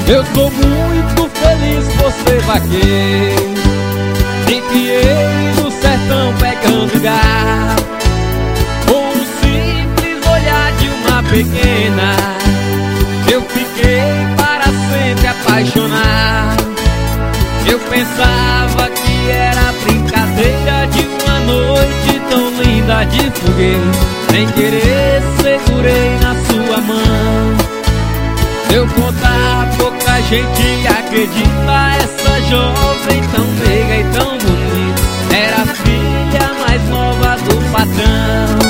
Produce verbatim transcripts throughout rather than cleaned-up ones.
Eu sou muito feliz por ser vaqueiro. Me criei no sertão pegando gado. Com o simples olhar de uma pequena, eu fiquei para sempre apaixonado. Eu pensava que era brincadeira de uma noite tão linda de fogueira. Sem querer segurei na sua mão. Eu contar, pouca gente acredita. Essa jovem tão meiga e tão bonita era a filha mais nova do patrão.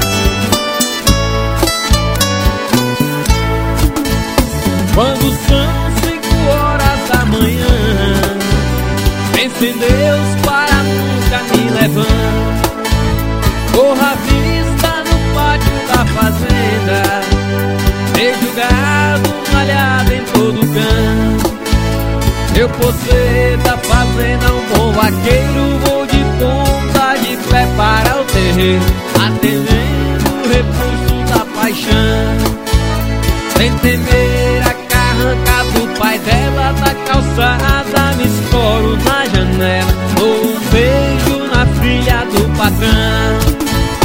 Quando são cinco horas da manhã, penso em Deus para nunca me levar. Corro à vista no pátio da fazenda, vejo o gado malhado em todo canto. Eu, por ser da fazenda, um bom vaqueiro, vou de ponta de pé para o terreiro, atendendo o repulso da paixão. Sem temer a carranca do pai dela, da calçada me escoro na janela, dou um beijo na filha do patrão.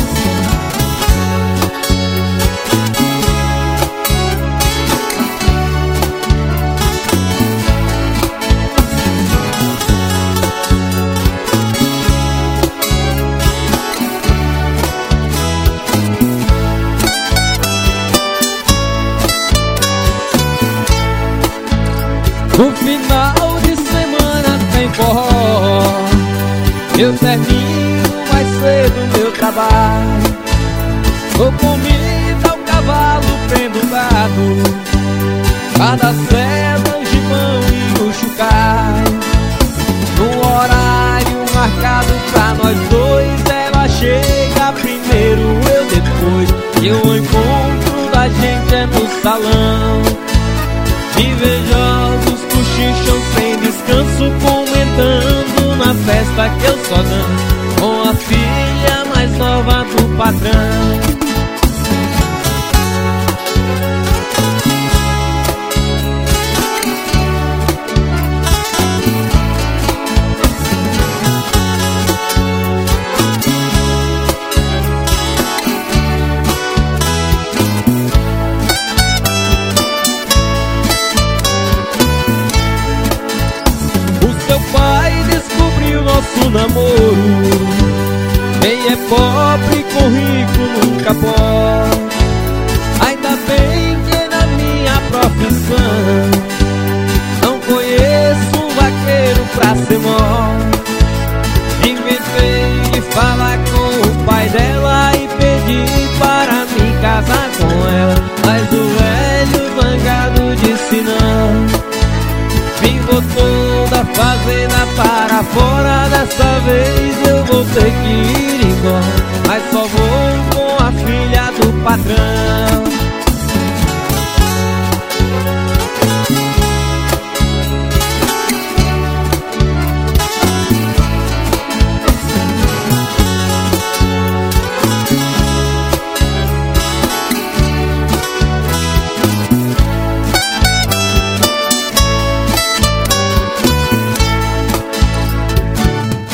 No final de semana tem forró, eu termino mais cedo meu trabalho. Dou comida ao cavalo, prendo o gado, cada cela, o gibão e o chucaio. No horário marcado pra nós dois, ela chega primeiro, eu depois. E o encontro da gente é no salão. Invejosos cochicham sem descanso, comentando na festa que eu só danço com a filha mais nova do patrão. Nosso namoro, quem é pobre com rico nunca pode. Ainda bem que na minha profissão não conheço um vaqueiro pra ser morto. Inventei de falar com o pai dela e pedi para me casar com ela, mas o velho zangado disse não. Me botou da fazenda para fora, dessa vez eu vou ter que ir embora.